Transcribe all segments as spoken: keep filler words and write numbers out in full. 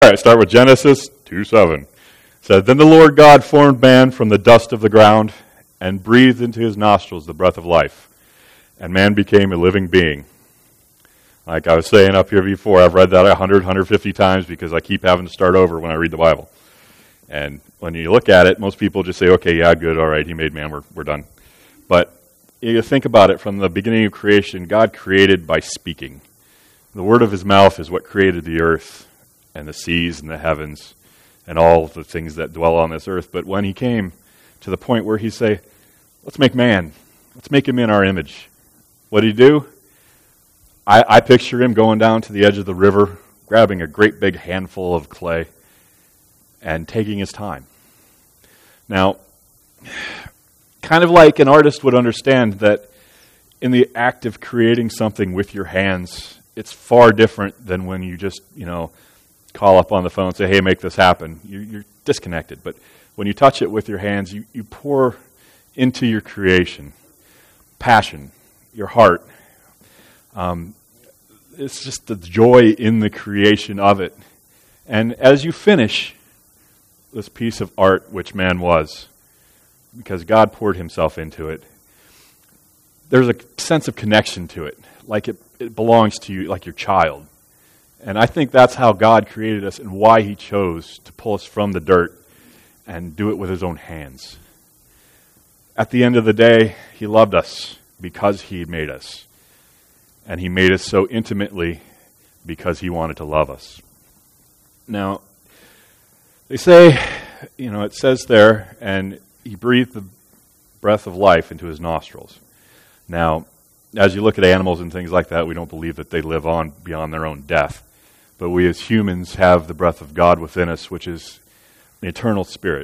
All right, start with Genesis two seven. It says, Then the Lord God formed man from the dust of the ground and breathed into his nostrils the breath of life. And man became a living being. Like I was saying up here before, I've read that one hundred, one hundred fifty times because I keep having to start over when I read the Bible. And when you look at it, most people just say, okay, yeah, good, all right, he made man, we're, we're done. But you think about it, from the beginning of creation, God created by speaking. The word of his mouth is what created the earth and the seas and the heavens and all the things that dwell on this earth. But when he came to the point where he'd say, let's make man, let's make him in our image. What did he do? I, I picture him going down to the edge of the river, grabbing a great big handful of clay and taking his time. Now, kind of like an artist would understand that in the act of creating something with your hands, it's far different than when you just, you know, call up on the phone and say, hey, make this happen. You, you're disconnected. But when you touch it with your hands, you, you pour into your creation passion, your heart. Um, it's just the joy in the creation of it. And as you finish this piece of art, which man was, because God poured himself into it, there's a sense of connection to it, like it, it belongs to you, like your child. And I think that's how God created us and why he chose to pull us from the dirt and do it with his own hands. At the end of the day, he loved us because he made us. And he made us so intimately because he wanted to love us. Now, they say, you know, it says there, and he breathed the breath of life into his nostrils. Now, as you look at animals and things like that, we don't believe that they live on beyond their own death. But we as humans have the breath of God within us, which is an eternal spirit.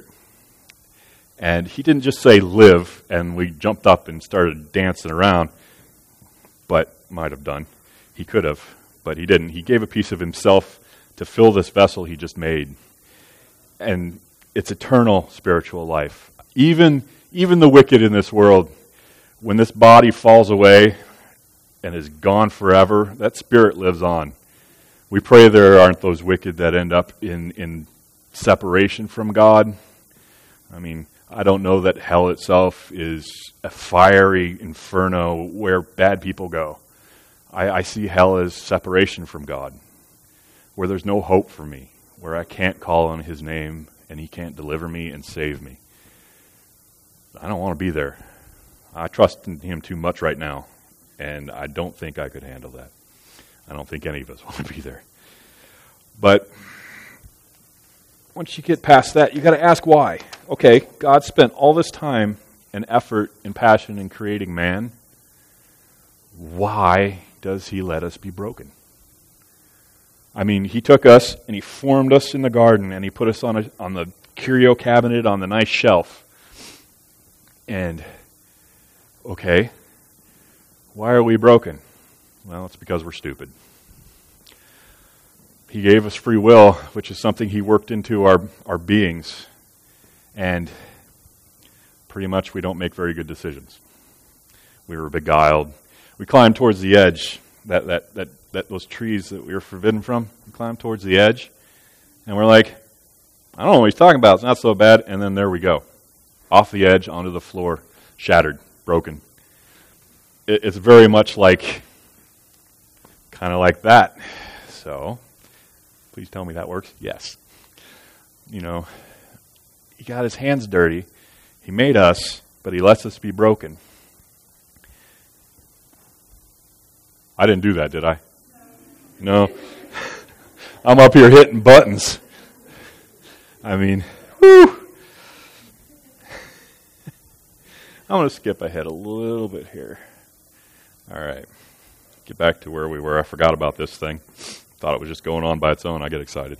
And he didn't just say live, and we jumped up and started dancing around, but might have done. He could have, but he didn't. He gave a piece of himself to fill this vessel he just made. And it's eternal spiritual life. Even, even the wicked in this world, when this body falls away and is gone forever, that spirit lives on. We pray there aren't those wicked that end up in, in separation from God. I mean, I don't know that hell itself is a fiery inferno where bad people go. I, I see hell as separation from God, where there's no hope for me, where I can't call on his name and he can't deliver me and save me. I don't want to be there. I trust in him too much right now, and I don't think I could handle that. I don't think any of us want to be there. But once you get past that, you got to ask why. Okay, God spent all this time and effort and passion in creating man. Why does he let us be broken? I mean, he took us and he formed us in the garden and he put us on a, on the curio cabinet on the nice shelf. And, okay, why are we broken? Well, it's because we're stupid. He gave us free will, which is something he worked into our, our beings. And pretty much we don't make very good decisions. We were beguiled. We climbed towards the edge, that, that, that, that those trees that we were forbidden from. We climbed towards the edge. And we're like, I don't know what he's talking about. It's not so bad. And then there we go. Off the edge, onto the floor, shattered, broken. It, it's very much like, kind of like that. So, please tell me that works. Yes. You know, he got his hands dirty. He made us, but he lets us be broken. I didn't do that, did I? No. I'm up here hitting buttons. I mean, whew. I'm going to skip ahead a little bit here. All right. Get back to where we were. I forgot about this thing. Thought it was just going on by its own. I get excited.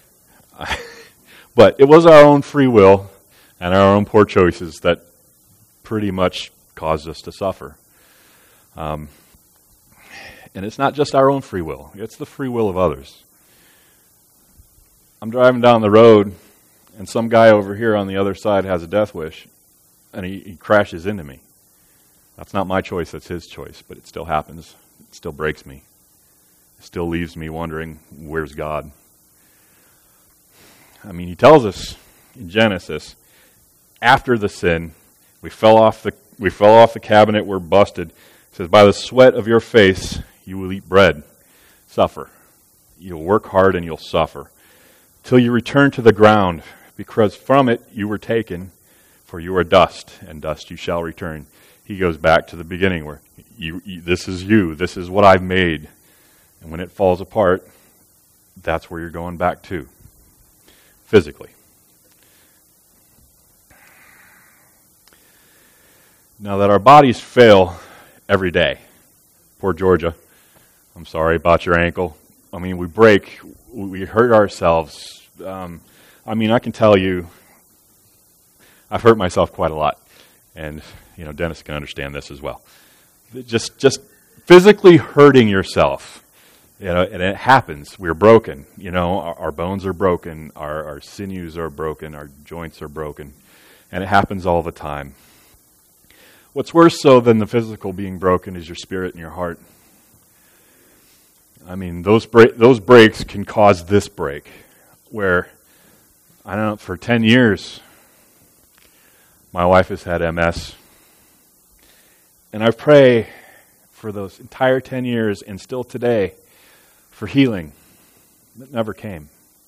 But it was our own free will and our own poor choices that pretty much caused us to suffer. Um, and it's not just our own free will. It's the free will of others. I'm driving down the road, and some guy over here on the other side has a death wish, and he, he crashes into me. That's not my choice, that's his choice, but it still happens. It still breaks me. It still leaves me wondering, where's God? I mean, he tells us in Genesis, after the sin, we fell off the we fell off the cabinet, we're busted. It says, by the sweat of your face you will eat bread, suffer. You'll work hard and you'll suffer till you return to the ground, because from it you were taken, for you are dust, and dust you shall return. He goes back to the beginning where you, you this is you, this is what I've made. And when it falls apart, that's where you're going back to, physically. Now that our bodies fail every day, poor Georgia, I'm sorry about your ankle. I mean, we break, we hurt ourselves. Um, I mean, I can tell you, I've hurt myself quite a lot. And, you know, Dennis can understand this as well. Just just physically hurting yourself, you know, and it happens. We're broken. You know, our, our bones are broken, our, our sinews are broken, our joints are broken. And it happens all the time. What's worse, so, than the physical being broken is your spirit and your heart. I mean, those break, those breaks can cause this break, where, I don't know, for ten years, my wife has had M S. And I pray for those entire ten years, and still today, for healing that never came.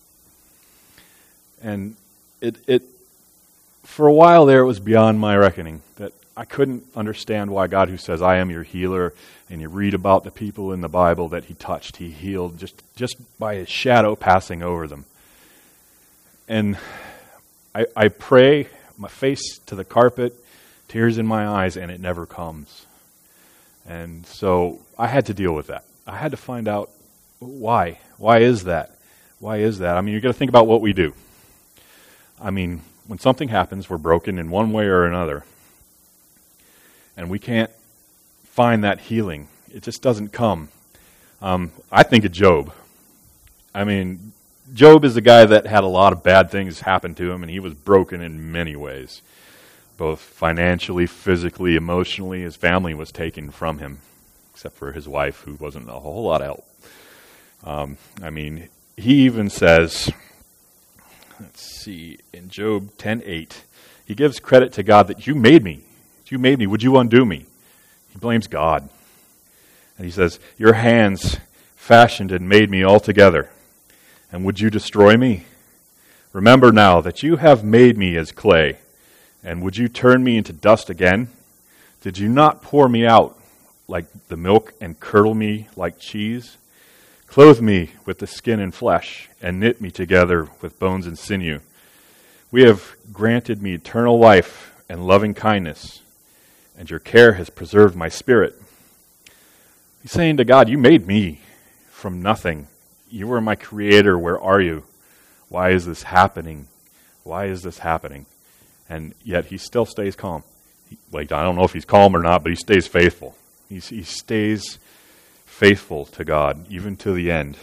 And it, it, for a while there, it was beyond my reckoning, that I couldn't understand why God, who says, I am your healer, and you read about the people in the Bible that he touched, he healed, just, just by his shadow passing over them. And I, I pray, my face to the carpet, tears in my eyes, and it never comes. And so I had to deal with that. I had to find out why. Why is that? Why is that? I mean, you've got to think about what we do. I mean, when something happens, we're broken in one way or another. And we can't find that healing. It just doesn't come. Um, I think of Job. I mean, Job is a guy that had a lot of bad things happen to him, and he was broken in many ways. Both financially, physically, emotionally. His family was taken from him, except for his wife, who wasn't a whole lot of help. Um, I mean, he even says, let's see, in Job ten eight, he gives credit to God that you made me. You made me. Would you undo me? He blames God. And he says, your hands fashioned and made me altogether. And would you destroy me? Remember now that you have made me as clay. And would you turn me into dust again? Did you not pour me out like the milk and curdle me like cheese? Clothe me with the skin and flesh and knit me together with bones and sinew. We have granted me eternal life and loving kindness, and your care has preserved my spirit. He's saying to God, you made me from nothing. You were my creator. Where are you? Why is this happening? Why is this happening? And yet he still stays calm. He, like, I don't know if he's calm or not, but he stays faithful. He's, he stays faithful to God, even to the end.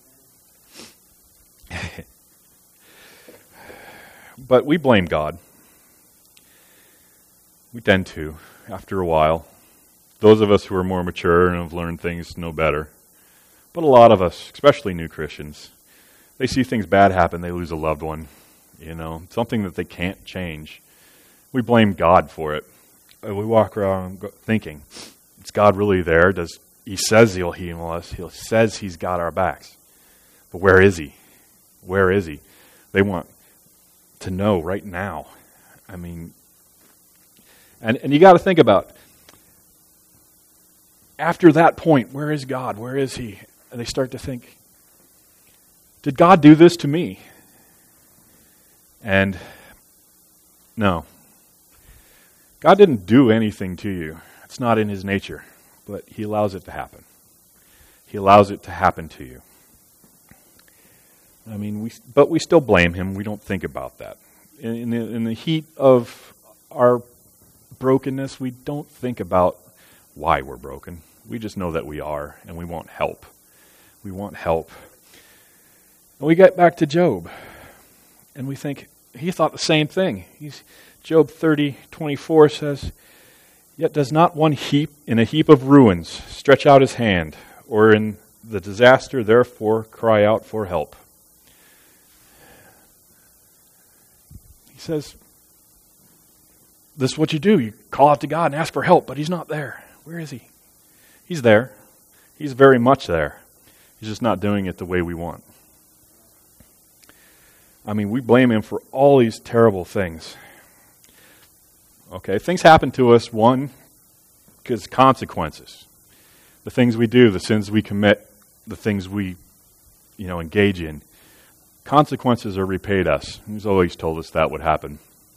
But we blame God. We tend to, after a while. Those of us who are more mature and have learned things know better. But a lot of us, especially new Christians, they see things bad happen, they lose a loved one, you know, something that they can't change. We blame God for it. We walk around thinking, is God really there? Does He says He'll heal us. He says He's got our backs. But where is He? Where is He? They want to know right now. I mean, and, and you got to think about, after that point, where is God? Where is He? And they start to think, did God do this to me? And no. God didn't do anything to you. It's not in His nature, but He allows it to happen. He allows it to happen to you. I mean, we, but we still blame Him. We don't think about that. In, in, the, in the heat of our brokenness, we don't think about why we're broken. We just know that we are, and we want help. We want help. And we get back to Job, and we think, he thought the same thing. He's, Job thirty twenty-four says, yet does not one heap in a heap of ruins stretch out his hand, or in the disaster therefore cry out for help. says, this is what you do. You call out to God and ask for help, but he's not there. Where is he? He's there. He's very much there. He's just not doing it the way we want. I mean, we blame him for all these terrible things. Okay, things happen to us, one, because consequences. The things we do, the sins we commit, the things we, you know, engage in. Consequences are repaid us. He's always told us that would happen.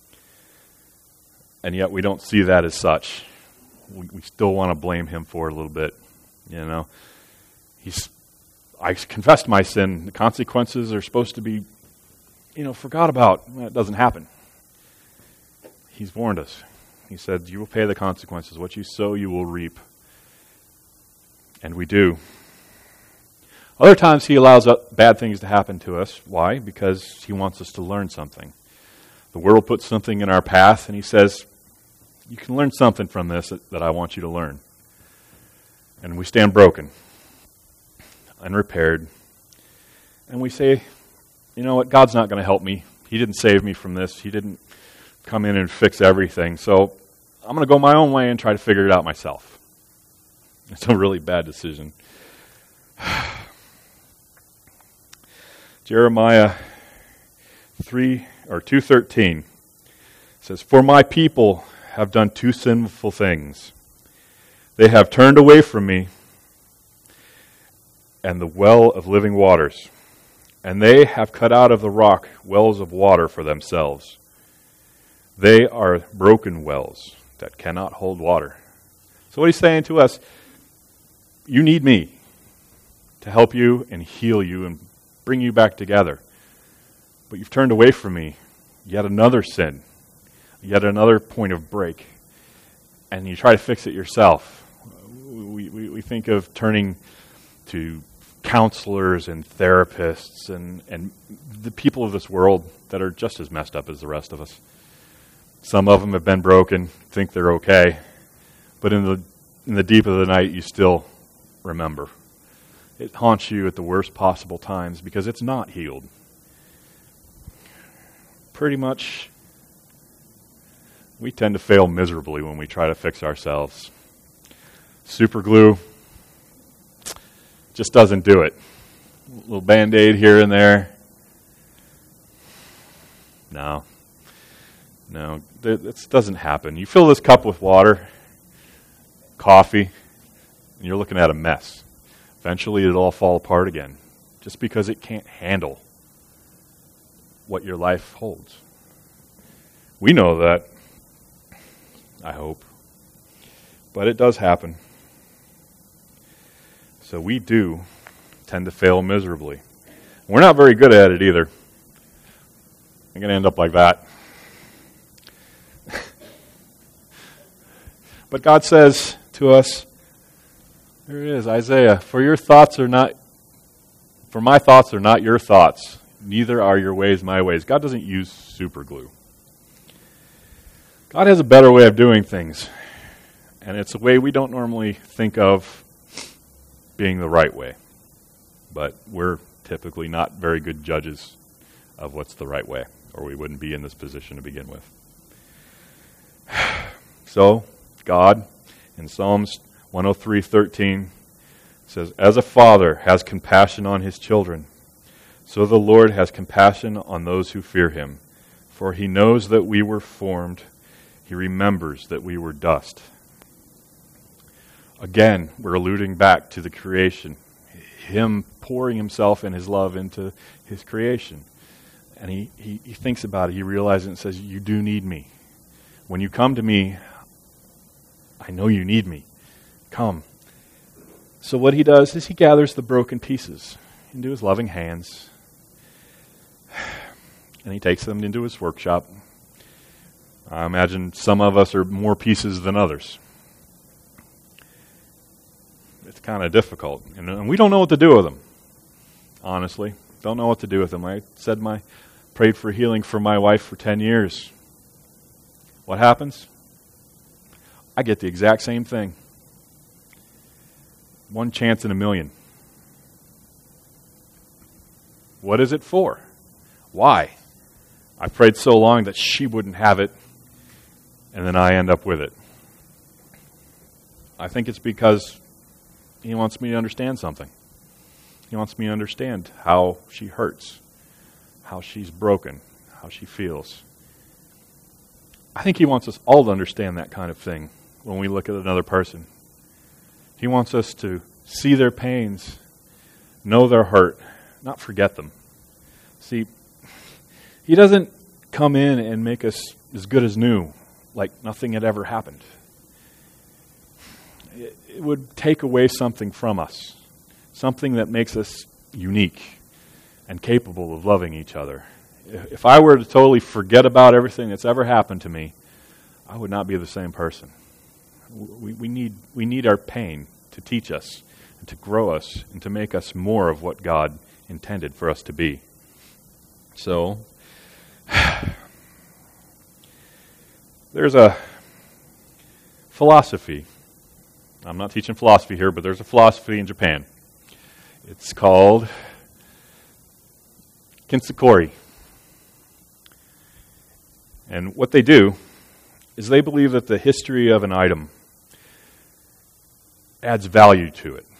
And yet we don't see that as such. We, we still want to blame him for it a little bit. You know, he's. I confessed my sin. The consequences are supposed to be, you know, forgot about. That doesn't happen. He's warned us. He said, you will pay the consequences. What you sow, you will reap. And we do. Other times he allows bad things to happen to us. Why? Because he wants us to learn something. The world puts something in our path, and he says, you can learn something from this that, that I want you to learn. And we stand broken, unrepaired, and we say, you know what, God's not going to help me. He didn't save me from this. He didn't come in and fix everything. So I'm going to go my own way and try to figure it out myself. It's a really bad decision. Jeremiah three or two thirteen says, "For my people have done two sinful things. They have turned away from me and the well of living waters, and they have cut out of the rock wells of water for themselves. They are broken wells that cannot hold water." So what he's saying to us, you need me to help you and heal you and bring you back together. But you've turned away from me. Yet another sin. Yet another point of break. And you try to fix it yourself. We, we, we think of turning to counselors and therapists and, and the people of this world that are just as messed up as the rest of us. Some of them have been broken, think they're okay. But in the in the deep of the night, you still remember. It haunts you at the worst possible times because it's not healed. Pretty much, we tend to fail miserably when we try to fix ourselves. Super glue just doesn't do it. A little Band-Aid here and there. No. No, this doesn't happen. You fill this cup with water, coffee, and you're looking at a mess. Eventually it'll all fall apart again, just because it can't handle what your life holds. We know that, I hope, but it does happen. So we do tend to fail miserably. We're not very good at it either. I'm going to end up like that. But God says to us, there it is, Isaiah, for your thoughts are not, for my thoughts are not your thoughts, neither are your ways my ways. God doesn't use super glue. God has a better way of doing things, and it's a way we don't normally think of being the right way. But we're typically not very good judges of what's the right way, or we wouldn't be in this position to begin with. So, God, in Psalms one oh three thirteen, says, "As a father has compassion on his children, so the Lord has compassion on those who fear him. For he knows that we were formed. He remembers that we were dust." Again, we're alluding back to the creation. Him pouring himself and his love into his creation. And he, he, he thinks about it. He realizes it and says, you do need me. When you come to me, I know you need me. Come. So what he does is he gathers the broken pieces into his loving hands. And he takes them into his workshop. I imagine some of us are more pieces than others. It's kind of difficult. And we don't know what to do with them. Honestly. Don't know what to do with them. I said my prayed for healing for my wife for ten years. What happens? I get the exact same thing. One chance in a million. What is it for? Why? I prayed so long that she wouldn't have it, and then I end up with it. I think it's because he wants me to understand something. He wants me to understand how she hurts, how she's broken, how she feels. I think he wants us all to understand that kind of thing when we look at another person. He wants us to see their pains, know their hurt, not forget them. See, he doesn't come in and make us as good as new, like nothing had ever happened. It, it would take away something from us, something that makes us unique and capable of loving each other. If I were to totally forget about everything that's ever happened to me, I would not be the same person. We, we need we need our pain to teach us, and to grow us, and to make us more of what God intended for us to be. So, there's a philosophy. I'm not teaching philosophy here, but there's a philosophy in Japan. It's called Kintsukuroi. And what they do is they believe that the history of an item adds value to it.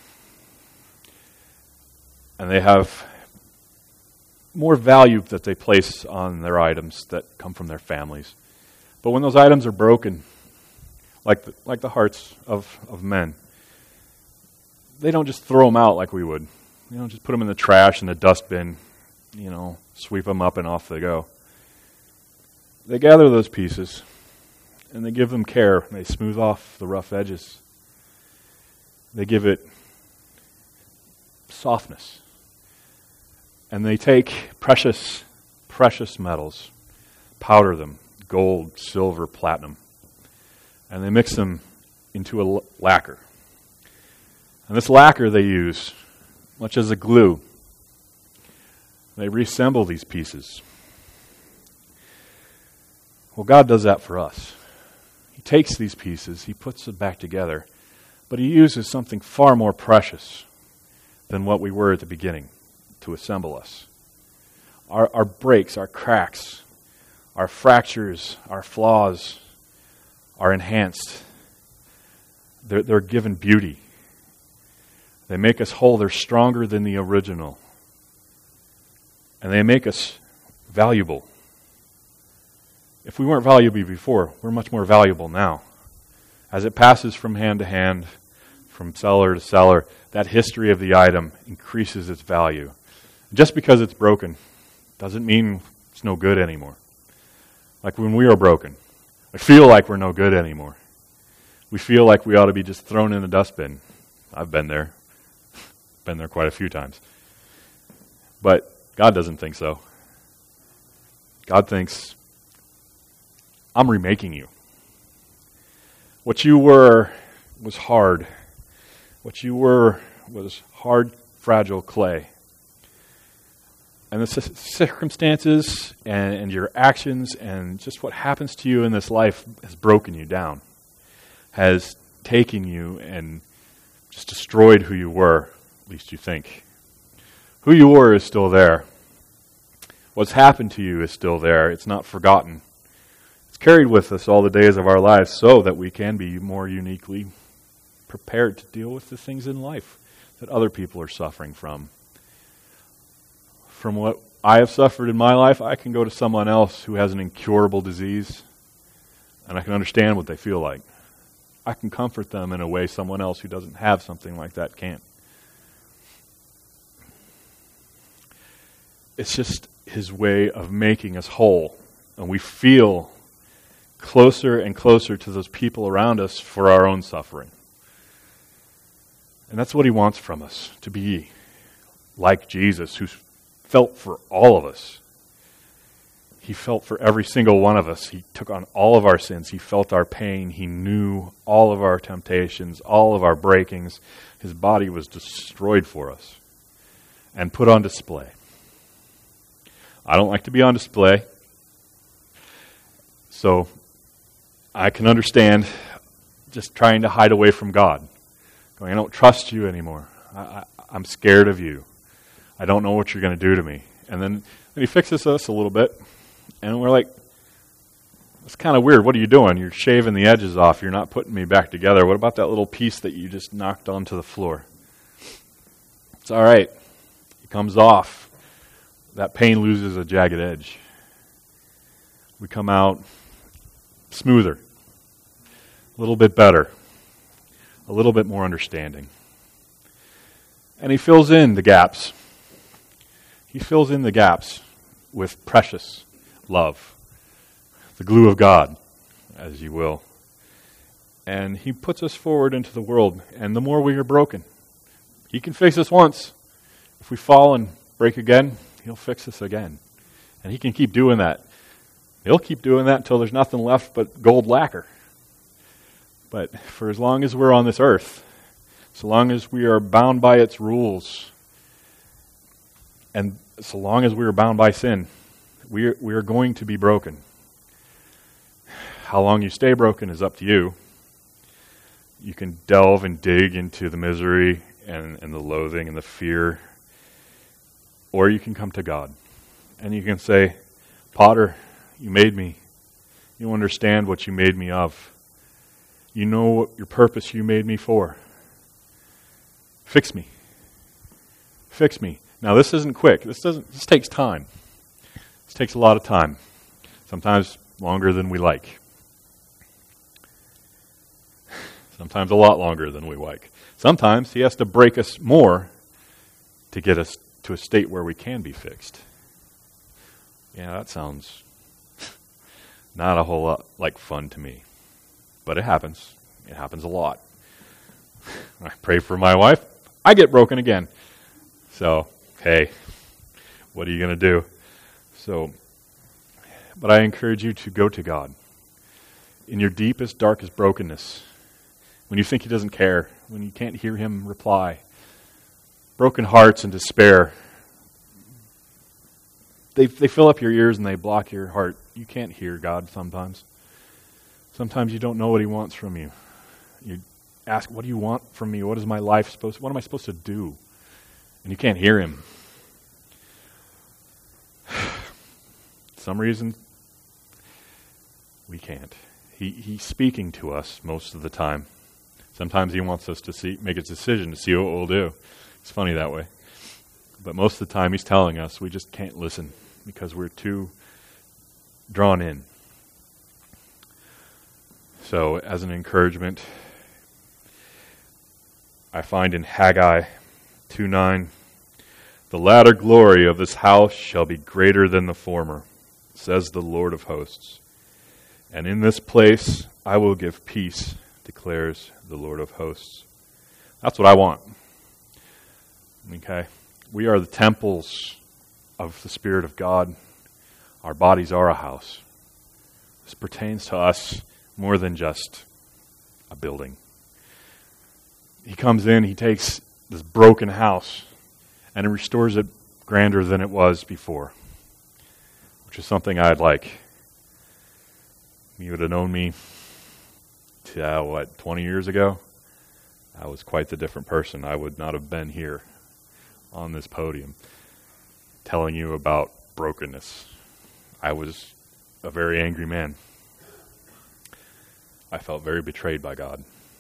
And they have more value that they place on their items that come from their families. But when those items are broken, like the, like the hearts of, of men, they don't just throw them out like we would. They don't just put them in the trash in the dustbin, you know, sweep them up and off they go. They gather those pieces and they give them care. They smooth off the rough edges. They give it softness. And they take precious, precious metals, powder them, gold, silver, platinum, and they mix them into a lacquer. And this lacquer they use, much as a glue. They reassemble these pieces. Well, God does that for us. He takes these pieces, He puts them back together, but He uses something far more precious than what we were at the beginning to assemble us. Our, our breaks, our cracks, our fractures, our flaws are enhanced. They're, they're given beauty. They make us whole. They're stronger than the original. And they make us valuable. If we weren't valuable before, we're much more valuable now. As it passes from hand to hand, from seller to seller, that history of the item increases its value. Just because it's broken doesn't mean it's no good anymore. Like when we are broken, we feel like we're no good anymore. We feel like we ought to be just thrown in the dustbin. I've been there. Been there quite a few times. But God doesn't think so. God thinks, I'm remaking you. What you were was hard. What you were was hard, fragile clay. And the circumstances and, and your actions and just what happens to you in this life has broken you down, has taken you and just destroyed who you were, at least you think. Who you were is still there. What's happened to you is still there. It's not forgotten. It's carried with us all the days of our lives so that we can be more uniquely prepared to deal with the things in life that other people are suffering from. From what I have suffered in my life, I can go to someone else who has an incurable disease, and I can understand what they feel like. I can comfort them in a way someone else who doesn't have something like that can't. It's just His way of making us whole, and we feel closer and closer to those people around us for our own suffering. And that's what He wants from us, to be like Jesus, who felt for all of us. He felt for every single one of us. He took on all of our sins. He felt our pain. He knew all of our temptations, all of our breakings. His body was destroyed for us and put on display. I don't like to be on display, so I can understand just trying to hide away from God. Going, I don't trust you anymore. I, I, I'm scared of you. I don't know what you're going to do to me. And then, then He fixes us a little bit, And we're like, it's kind of weird. What are you doing? You're shaving the edges off. You're not putting me back together. What about that little piece that you just knocked onto the floor? It's all right. It comes off. That pain loses a jagged edge. We come out smoother, a little bit better, a little bit more understanding. And he fills in the gaps. He fills in the gaps with precious love, the glue of God, as you will. And he puts us forward into the world, and the more we are broken, he can fix us once. If we fall and break again, he'll fix us again. And he can keep doing that. He'll keep doing that until there's nothing left but gold lacquer. But for as long as we're on this earth, so long as we are bound by its rules, and so long as we are bound by sin, we are, we are going to be broken. How long you stay broken is up to you. You can delve and dig into the misery and, and the loathing and the fear, or you can come to God and you can say, Potter, you made me. You understand what you made me of. You know what your purpose you made me for. Fix me. Fix me. Now this isn't quick. This doesn't. This takes time. This takes a lot of time. Sometimes longer than we like. Sometimes a lot longer than we like. Sometimes he has to break us more to get us to a state where we can be fixed. Yeah, that sounds not a whole lot like fun to me. But it happens. It happens a lot. I pray for my wife. I get broken again. So, hey, what are you going to do? So, but I encourage you to go to God. In your deepest, darkest brokenness, when you think he doesn't care, when you can't hear him reply, broken hearts and despair, they they fill up your ears and they block your heart. You can't hear God sometimes. Sometimes you don't know what he wants from you. You ask, what do you want from me? What is my life supposed to, what am I supposed to do? And you can't hear him. Some reason we can't. He he's speaking to us most of the time. Sometimes he wants us to see, make a decision to see what we'll do. It's funny that way. But most of the time he's telling us we just can't listen because we're too drawn in. So as an encouragement, I find in Haggai two nine, the latter glory of this house shall be greater than the former, says the Lord of hosts. And in this place I will give peace, declares the Lord of hosts. That's what I want. Okay? We are the temples of the Spirit of God. Our bodies are a house. This pertains to us more than just a building. He comes in, he takes this broken house, and he restores it grander than it was before, which is something I'd like. You would have known me, uh, what, twenty years ago? I was quite the different person. I would not have been here on this podium telling you about brokenness. I was a very angry man. I felt very betrayed by God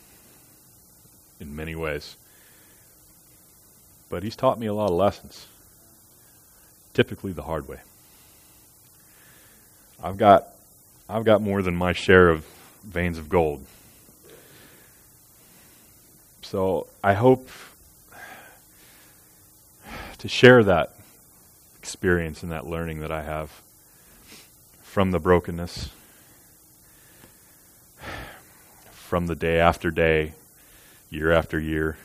in many ways. But he's taught me a lot of lessons, typically the hard way. I've got I've got more than my share of veins of gold. So I hope to share that experience and that learning that I have from the brokenness, from the day after day, year after year.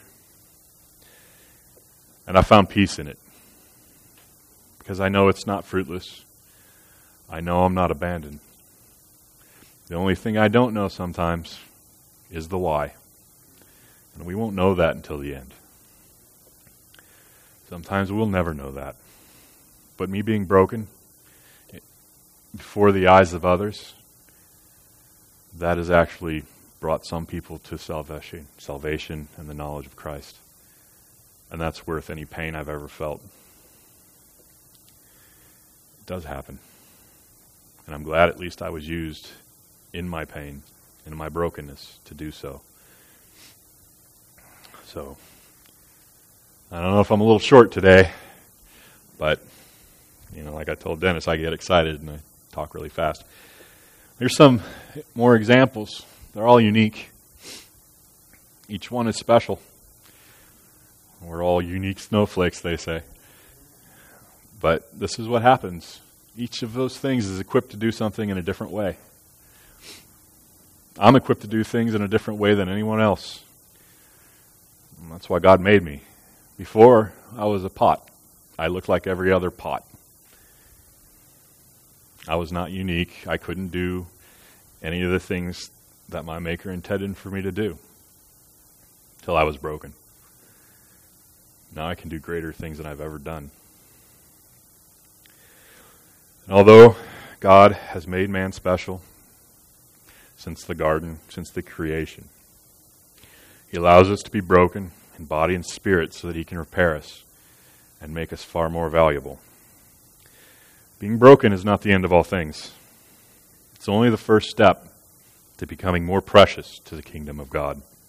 And I found peace in it because I know it's not fruitless. I know I'm not abandoned. The only thing I don't know sometimes is the why. And we won't know that until the end. Sometimes we'll never know that. But me being broken before the eyes of others, that has actually brought some people to salvation, salvation and the knowledge of Christ. And that's worth any pain I've ever felt. It does happen. And I'm glad at least I was used in my pain, in my brokenness, to do so. So, I don't know if I'm a little short today, but, you know, like I told Dennis, I get excited and I talk really fast. Here's some more examples. They're all unique. Each one is special. We're all unique snowflakes, they say. But this is what happens. Each of those things is equipped to do something in a different way. I'm equipped to do things in a different way than anyone else. And that's why God made me. Before, I was a pot. I looked like every other pot. I was not unique. I couldn't do any of the things that my Maker intended for me to do till I was broken. Now I can do greater things than I've ever done. And although God has made man special since the garden, since the creation, He allows us to be broken in body and spirit so that He can repair us and make us far more valuable. Being broken is not the end of all things. It's only the first step to becoming more precious to the kingdom of God.